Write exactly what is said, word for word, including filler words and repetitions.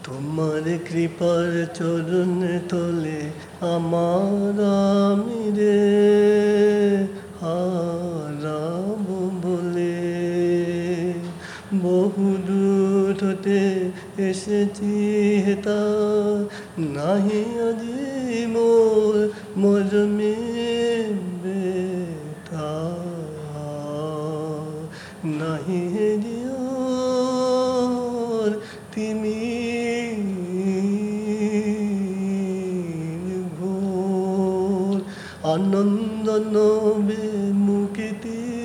তোমার কৃপার চরণ তলে আমার আমি রে হারাব বলে বহু দূর হতে এসেছি হেতা নাহি আজি মোর মরমে ব্যথা নাহি হেরিয়র তিমি ঘোর আনন্দ নবে মুক্তি